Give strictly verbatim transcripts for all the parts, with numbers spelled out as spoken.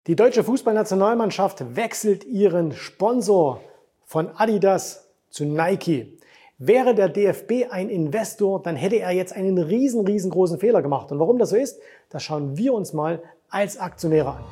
Die deutsche Fußballnationalmannschaft wechselt ihren Sponsor von Adidas zu Nike. Wäre der D F B ein Investor, dann hätte er jetzt einen riesen, riesengroßen Fehler gemacht. Und warum das so ist, das schauen wir uns mal als Aktionäre an.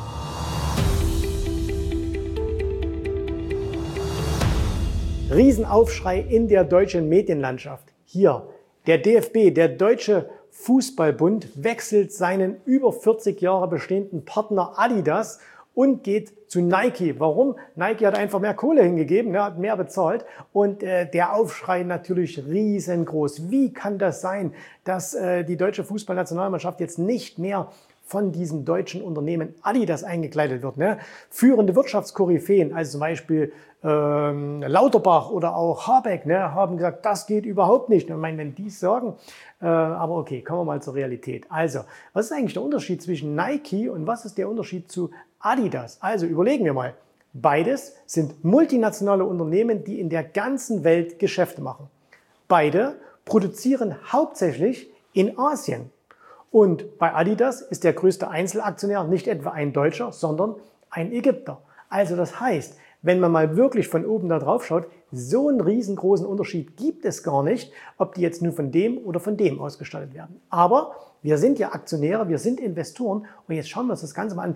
Riesenaufschrei in der deutschen Medienlandschaft. Hier, der D F B, der Deutsche Fußballbund, wechselt seinen über vierzig Jahre bestehenden Partner Adidas und geht zu Nike. Warum? Nike hat einfach mehr Kohle hingegeben, hat mehr bezahlt und äh, der Aufschrei natürlich riesengroß. Wie kann das sein, dass äh, die deutsche Fußballnationalmannschaft jetzt nicht mehr von diesem deutschen Unternehmen Adidas eingekleidet wird? Ne? Führende Wirtschaftskoryphäen, also zum Beispiel ähm, Lauterbach oder auch Habeck, ne, haben gesagt, das geht überhaupt nicht. Ich meine, wenn die es sagen, äh, aber okay, kommen wir mal zur Realität. Also, was ist eigentlich der Unterschied zwischen Nike und was ist der Unterschied zu Adidas? Also überlegen wir mal. Beides sind multinationale Unternehmen, die in der ganzen Welt Geschäfte machen. Beide produzieren hauptsächlich in Asien. Und bei Adidas ist der größte Einzelaktionär nicht etwa ein Deutscher, sondern ein Ägypter. Also das heißt, wenn man mal wirklich von oben da drauf schaut, so einen riesengroßen Unterschied gibt es gar nicht, ob die jetzt nur von dem oder von dem ausgestattet werden. Aber wir sind ja Aktionäre, wir sind Investoren und jetzt schauen wir uns das Ganze mal an.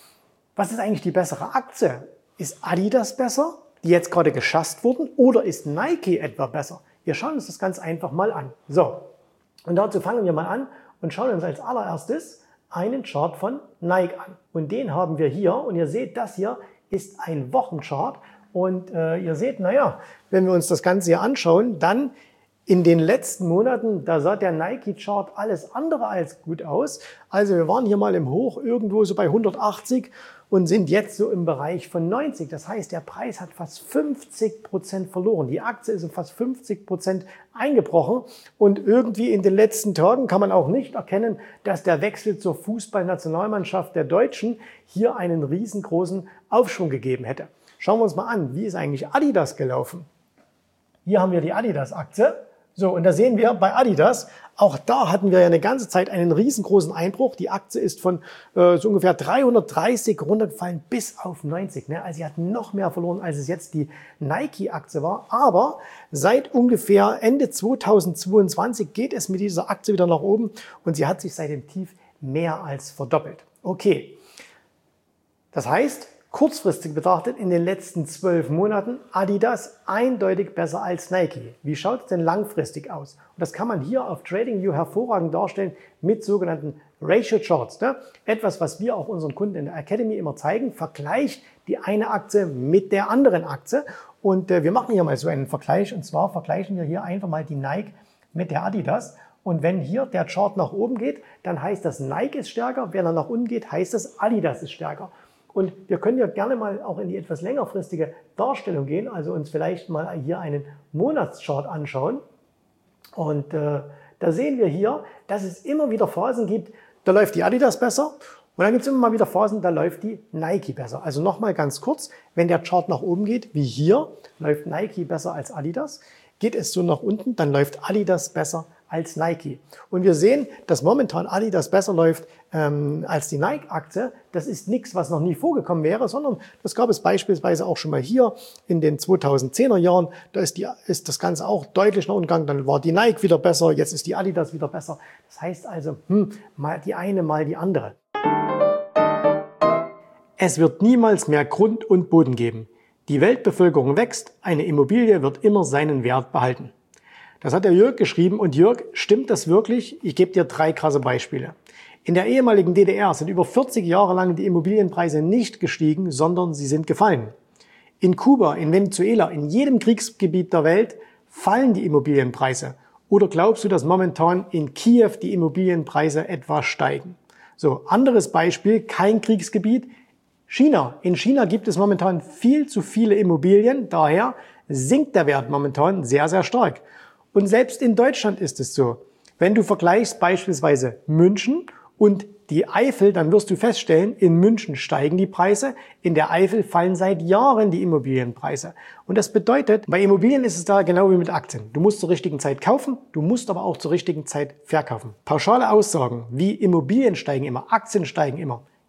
Was ist eigentlich die bessere Aktie? Ist Adidas besser, die jetzt gerade geschasst wurden, oder ist Nike etwa besser? Wir schauen uns das ganz einfach mal an. So, und dazu fangen wir mal an und schauen uns als allererstes einen Chart von Nike an. Und den haben wir hier und ihr seht, das hier ist ein Wochenchart und äh, ihr seht, naja, wenn wir uns das Ganze hier anschauen, dann in den letzten Monaten, da sah der Nike-Chart alles andere als gut aus. Also wir waren hier mal im Hoch irgendwo so bei hundertachtzig und sind jetzt so im Bereich von neunzig. Das heißt, der Preis hat fast fünfzig Prozent verloren. Die Aktie ist um fast fünfzig Prozent eingebrochen. Und irgendwie in den letzten Tagen kann man auch nicht erkennen, dass der Wechsel zur Fußballnationalmannschaft der Deutschen hier einen riesengroßen Aufschwung gegeben hätte. Schauen wir uns mal an, wie ist eigentlich Adidas gelaufen? Hier haben wir die Adidas-Aktie. So, und da sehen wir bei Adidas, auch da hatten wir ja eine ganze Zeit einen riesengroßen Einbruch. Die Aktie ist von äh, so ungefähr dreihundertdreißig runtergefallen bis auf neunzig. Ne? Also sie hat noch mehr verloren, als es jetzt die Nike-Aktie war. Aber seit ungefähr Ende zweitausendzweiundzwanzig geht es mit dieser Aktie wieder nach oben und sie hat sich seit dem Tief mehr als verdoppelt. Okay, das heißt, kurzfristig betrachtet in den letzten zwölf Monaten Adidas eindeutig besser als Nike. Wie schaut es denn langfristig aus? Und das kann man hier auf TradingView hervorragend darstellen mit sogenannten Ratio Charts. Ne? Etwas, was wir auch unseren Kunden in der Academy immer zeigen. Vergleicht die eine Aktie mit der anderen Aktie. Und äh, wir machen hier mal so einen Vergleich. Und zwar vergleichen wir hier einfach mal die Nike mit der Adidas. Und wenn hier der Chart nach oben geht, dann heißt das Nike ist stärker. Wenn er nach unten geht, heißt das Adidas ist stärker. Und wir können ja gerne mal auch in die etwas längerfristige Darstellung gehen, also uns vielleicht mal hier einen Monatschart anschauen. Und äh, da sehen wir hier, dass es immer wieder Phasen gibt, da läuft die Adidas besser und dann gibt es immer mal wieder Phasen, da läuft die Nike besser. Also nochmal ganz kurz, wenn der Chart nach oben geht, wie hier, läuft Nike besser als Adidas. Geht es so nach unten, dann läuft Adidas besser als Nike. Und wir sehen, dass momentan Adidas besser läuft ähm, als die Nike-Aktie. Das ist nichts, was noch nie vorgekommen wäre, sondern das gab es beispielsweise auch schon mal hier in den zweitausendzehner Jahren. Da ist, die, ist das Ganze auch deutlich nach unten gegangen. Dann war die Nike wieder besser, jetzt ist die Adidas wieder besser. Das heißt also, hm, mal die eine, mal die andere. Es wird niemals mehr Grund und Boden geben. Die Weltbevölkerung wächst, eine Immobilie wird immer seinen Wert behalten. Das hat der Jörg geschrieben und Jörg, stimmt das wirklich? Ich gebe dir drei krasse Beispiele. In der ehemaligen D D R sind über vierzig Jahre lang die Immobilienpreise nicht gestiegen, sondern sie sind gefallen. In Kuba, in Venezuela, in jedem Kriegsgebiet der Welt fallen die Immobilienpreise. Oder glaubst du, dass momentan in Kiew die Immobilienpreise etwa steigen? So, anderes Beispiel, kein Kriegsgebiet. China. In China gibt es momentan viel zu viele Immobilien, daher sinkt der Wert momentan sehr, sehr stark. Und selbst in Deutschland ist es so. Wenn du vergleichst beispielsweise München und die Eifel, dann wirst du feststellen, in München steigen die Preise, in der Eifel fallen seit Jahren die Immobilienpreise. Und das bedeutet, bei Immobilien ist es da genau wie mit Aktien. Du musst zur richtigen Zeit kaufen, du musst aber auch zur richtigen Zeit verkaufen. Pauschale Aussagen wie Immobilien steigen immer, Aktien steigen immer,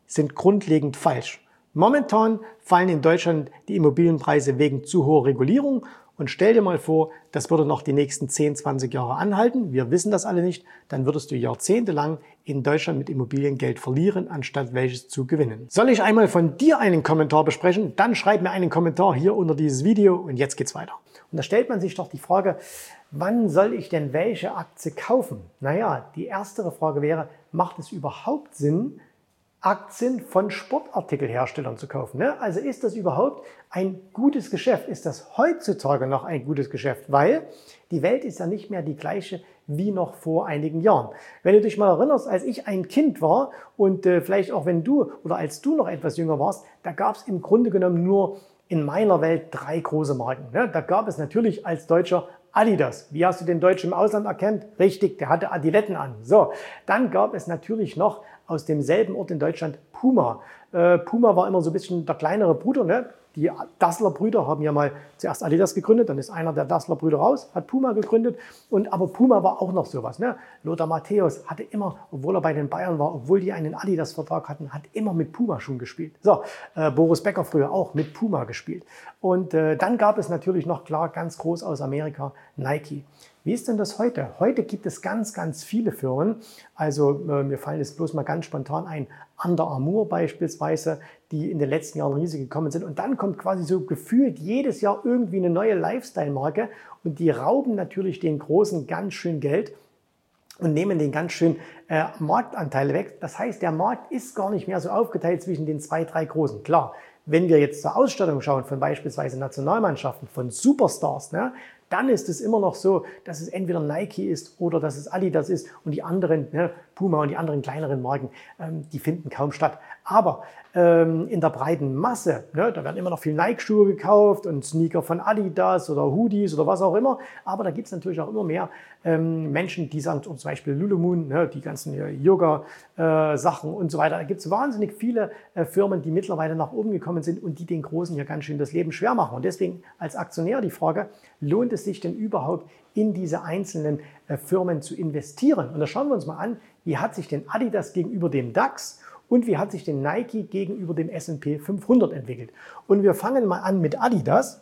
sind grundlegend falsch. Momentan fallen in Deutschland die Immobilienpreise wegen zu hoher Regulierung. Und stell dir mal vor, das würde noch die nächsten zehn, zwanzig Jahre anhalten. Wir wissen das alle nicht. Dann würdest du jahrzehntelang in Deutschland mit Immobilien Geld verlieren, anstatt welches zu gewinnen. Soll ich einmal von dir einen Kommentar besprechen? Dann schreib mir einen Kommentar hier unter dieses Video und jetzt geht's weiter. Und da stellt man sich doch die Frage, wann soll ich denn welche Aktie kaufen? Naja, die erstere Frage wäre, macht es überhaupt Sinn, Aktien von Sportartikelherstellern zu kaufen? Ne? Also ist das überhaupt ein gutes Geschäft? Ist das heutzutage noch ein gutes Geschäft? Weil die Welt ist ja nicht mehr die gleiche wie noch vor einigen Jahren. Wenn du dich mal erinnerst, als ich ein Kind war und äh, vielleicht auch wenn du oder als du noch etwas jünger warst, da gab es im Grunde genommen nur in meiner Welt drei große Marken. Ne? Da gab es natürlich als Deutscher Adidas. Wie hast du den Deutschen im Ausland erkannt? Richtig, der hatte Adiletten an. So, dann gab es natürlich noch aus demselben Ort in Deutschland Puma. Äh, Puma war immer so ein bisschen der kleinere Bruder. Ne? Die Dassler-Brüder haben ja mal zuerst Adidas gegründet, dann ist einer der Dassler-Brüder raus, hat Puma gegründet. Und, aber Puma war auch noch sowas. Ne? Lothar Matthäus hatte immer, obwohl er bei den Bayern war, obwohl die einen Adidas-Vertrag hatten, hat immer mit Puma-Schuhen gespielt. So, äh, Boris Becker früher auch mit Puma gespielt. Und äh, dann gab es natürlich noch klar ganz groß aus Amerika Nike. Wie ist denn das heute? Heute gibt es ganz, ganz viele Firmen. Also äh, mir fallen jetzt bloß mal ganz spontan ein, Under Armour beispielsweise, die in den letzten Jahren riesig gekommen sind. Und dann kommt quasi so gefühlt jedes Jahr irgendwie eine neue Lifestyle-Marke und die rauben natürlich den Großen ganz schön Geld und nehmen den ganz schön äh, Marktanteil weg. Das heißt, der Markt ist gar nicht mehr so aufgeteilt zwischen den zwei, drei Großen. Klar, wenn wir jetzt zur Ausstattung schauen von beispielsweise Nationalmannschaften, von Superstars, ne, dann ist es immer noch so, dass es entweder Nike ist oder dass es Adidas ist und die anderen, ne, Puma und die anderen kleineren Marken, ähm, die finden kaum statt. Aber ähm, in der breiten Masse, ne, da werden immer noch viel Nike-Schuhe gekauft und Sneaker von Adidas oder Hoodies oder was auch immer. Aber da gibt es natürlich auch immer mehr ähm, Menschen, die sagen, zum Beispiel Lululemon, ne, die ganzen Yoga-Sachen äh, und so weiter. Da gibt es wahnsinnig viele äh, Firmen, die mittlerweile nach oben gekommen sind und die den Großen hier ganz schön das Leben schwer machen. Und deswegen als Aktionär die Frage, lohnt es sich denn überhaupt in diese einzelnen äh, Firmen zu investieren? Und da schauen wir uns mal an, wie hat sich denn Adidas gegenüber dem DAX und wie hat sich denn Nike gegenüber dem S und P fünfhundert entwickelt? Und wir fangen mal an mit Adidas.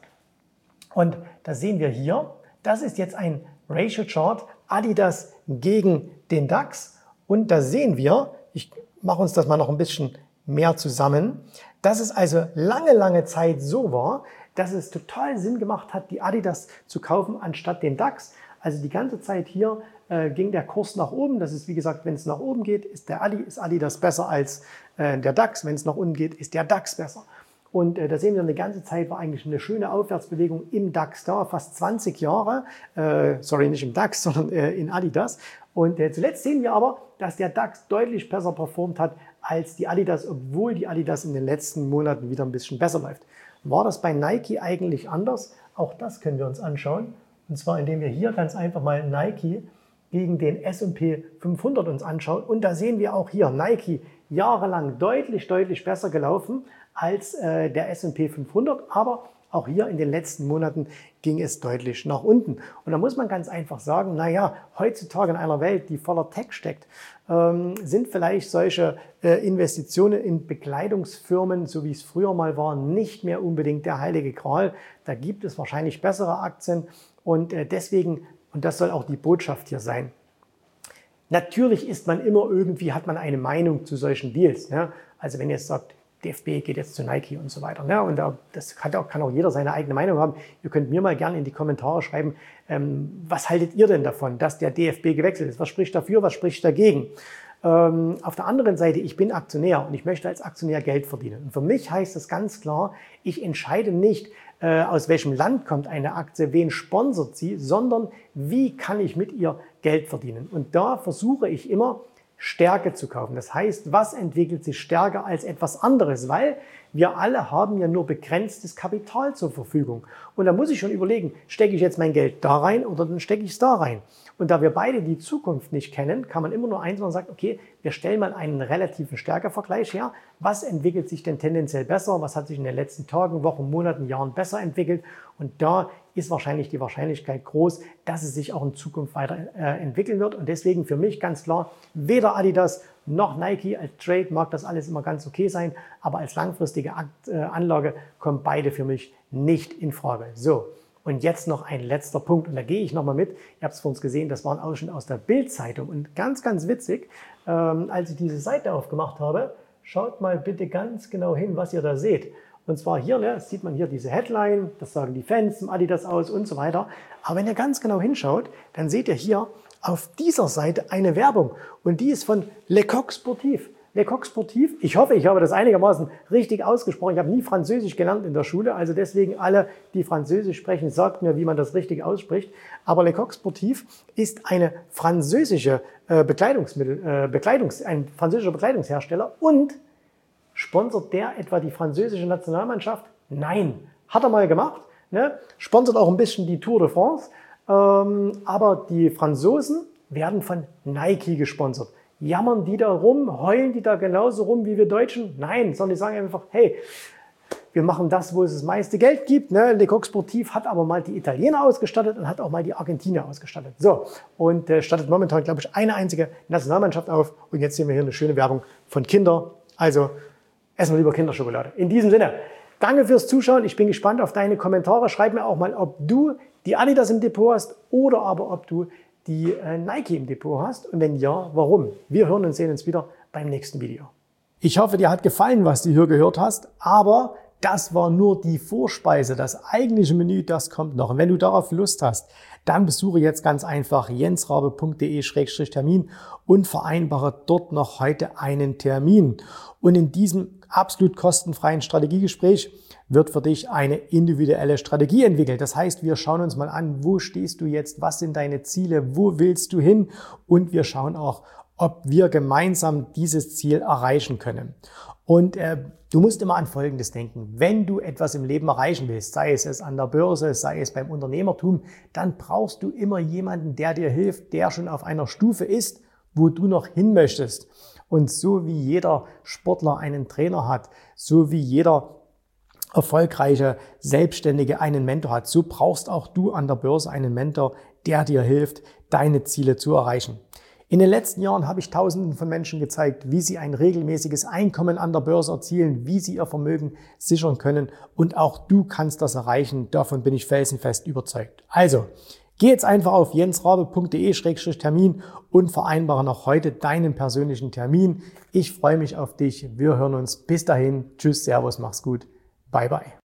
Und da sehen wir hier, das ist jetzt ein Ratio Chart, Adidas gegen den DAX. Und da sehen wir, ich mache uns das mal noch ein bisschen mehr zusammen, dass es also lange, lange Zeit so war, dass es total Sinn gemacht hat, die Adidas zu kaufen anstatt den DAX. Also die ganze Zeit hier äh, ging der Kurs nach oben. Das ist wie gesagt, wenn es nach oben geht, ist, der Adi, ist Adidas besser als äh, der DAX. Wenn es nach unten geht, ist der DAX besser. Und äh, da sehen wir, eine ganze Zeit war eigentlich eine schöne Aufwärtsbewegung im DAX da, fast zwanzig Jahre. Äh, sorry, nicht im DAX, sondern äh, in Adidas. Und äh, zuletzt sehen wir aber, dass der DAX deutlich besser performt hat als die Adidas, obwohl die Adidas in den letzten Monaten wieder ein bisschen besser läuft. War das bei Nike eigentlich anders? Auch das können wir uns anschauen. Und zwar, indem wir hier ganz einfach mal Nike gegen den S und P fünfhundert uns anschauen. Und da sehen wir auch hier Nike jahrelang deutlich, deutlich besser gelaufen als äh, der S und P fünfhundert. Aber auch hier in den letzten Monaten ging es deutlich nach unten. Und da muss man ganz einfach sagen, naja, heutzutage in einer Welt, die voller Tech steckt, ähm, sind vielleicht solche äh, Investitionen in Bekleidungsfirmen, so wie es früher mal war, nicht mehr unbedingt der heilige Gral. Da gibt es wahrscheinlich bessere Aktien und äh, deswegen, und das soll auch die Botschaft hier sein, natürlich ist man immer irgendwie, hat man eine Meinung zu solchen Deals. Ne? Also wenn ihr jetzt sagt, D F B geht jetzt zu Nike und so weiter. Ne? Und da, das kann auch, kann auch jeder seine eigene Meinung haben. Ihr könnt mir mal gerne in die Kommentare schreiben, ähm, was haltet ihr denn davon, dass der D F B gewechselt ist? Was spricht dafür, was spricht dagegen? Ähm, auf der anderen Seite, ich bin Aktionär und ich möchte als Aktionär Geld verdienen. Und für mich heißt das ganz klar, ich entscheide nicht, äh, aus welchem Land kommt eine Aktie, wen sponsert sie, sondern wie kann ich mit ihr Geld verdienen. Und da versuche ich immer, Stärke zu kaufen. Das heißt, was entwickelt sich stärker als etwas anderes? Weil wir alle haben ja nur begrenztes Kapital zur Verfügung. Und da muss ich schon überlegen, stecke ich jetzt mein Geld da rein oder dann stecke ich es da rein? Und da wir beide die Zukunft nicht kennen, kann man immer nur eins machen und sagen, okay, wir stellen mal einen relativen Stärkevergleich her. Was entwickelt sich denn tendenziell besser? Was hat sich in den letzten Tagen, Wochen, Monaten, Jahren besser entwickelt? Und da ist wahrscheinlich die Wahrscheinlichkeit groß, dass es sich auch in Zukunft weiterentwickeln äh, wird. Und deswegen für mich ganz klar, weder Adidas noch Nike. Als Trade mag das alles immer ganz okay sein, aber als langfristige Anlage kommen beide für mich nicht in Frage. So, und jetzt noch ein letzter Punkt und da gehe ich nochmal mit. Ihr habt es vor uns gesehen, das war ein Ausschnitt aus der Bild-Zeitung und ganz, ganz witzig, ähm, als ich diese Seite aufgemacht habe, schaut mal bitte ganz genau hin, was ihr da seht. Und zwar hier, ne, sieht man hier diese Headline, das sagen die Fans zum Adidas aus und so weiter. Aber wenn ihr ganz genau hinschaut, dann seht ihr hier auf dieser Seite eine Werbung und die ist von Le Coq Sportif. Le Coq Sportif, ich hoffe, ich habe das einigermaßen richtig ausgesprochen. Ich habe nie Französisch gelernt in der Schule, also deswegen alle, die Französisch sprechen, sagt mir, wie man das richtig ausspricht. Aber Le Coq Sportif ist eine französische äh, Bekleidungsmittel, äh, Bekleidungs, ein französischer Bekleidungshersteller und sponsert der etwa die französische Nationalmannschaft? Nein, hat er mal gemacht. Ne? Sponsert auch ein bisschen die Tour de France. Ähm, aber die Franzosen werden von Nike gesponsert. Jammern die da rum? Heulen die da genauso rum wie wir Deutschen? Nein, sondern die sagen einfach, hey, wir machen das, wo es das meiste Geld gibt. Ne? Le Coq Sportif hat aber mal die Italiener ausgestattet und hat auch mal die Argentinier ausgestattet. So, und äh, stattet momentan, glaube ich, eine einzige Nationalmannschaft auf. Und jetzt sehen wir hier eine schöne Werbung von Kinder. Also essen wir lieber Kinderschokolade. In diesem Sinne, danke fürs Zuschauen. Ich bin gespannt auf deine Kommentare. Schreib mir auch mal, ob du die Adidas im Depot hast oder aber ob du die äh, Nike im Depot hast. Und wenn ja, warum? Wir hören und sehen uns wieder beim nächsten Video. Ich hoffe, dir hat gefallen, was du hier gehört hast. Aber das war nur die Vorspeise. Das eigentliche Menü, das kommt noch. Und wenn du darauf Lust hast, dann besuche jetzt ganz einfach jensrabe punkt de Schrägstrich Termin und vereinbare dort noch heute einen Termin. Und in diesem absolut kostenfreien Strategiegespräch wird für dich eine individuelle Strategie entwickelt. Das heißt, wir schauen uns mal an, wo stehst du jetzt, was sind deine Ziele, wo willst du hin und wir schauen auch, ob wir gemeinsam dieses Ziel erreichen können. Und äh, du musst immer an Folgendes denken. Wenn du etwas im Leben erreichen willst, sei es es an der Börse, sei es beim Unternehmertum, dann brauchst du immer jemanden, der dir hilft, der schon auf einer Stufe ist, wo du noch hin möchtest. Und so wie jeder Sportler einen Trainer hat, so wie jeder erfolgreiche Selbstständige einen Mentor hat, so brauchst auch du an der Börse einen Mentor, der dir hilft, deine Ziele zu erreichen. In den letzten Jahren habe ich Tausenden von Menschen gezeigt, wie sie ein regelmäßiges Einkommen an der Börse erzielen, wie sie ihr Vermögen sichern können und auch du kannst das erreichen. Davon bin ich felsenfest überzeugt. Also, geh jetzt einfach auf jensrabe punkt de Schrägstrich Termin und vereinbare noch heute deinen persönlichen Termin. Ich freue mich auf dich. Wir hören uns. Bis dahin. Tschüss, Servus, mach's gut. Bye, bye.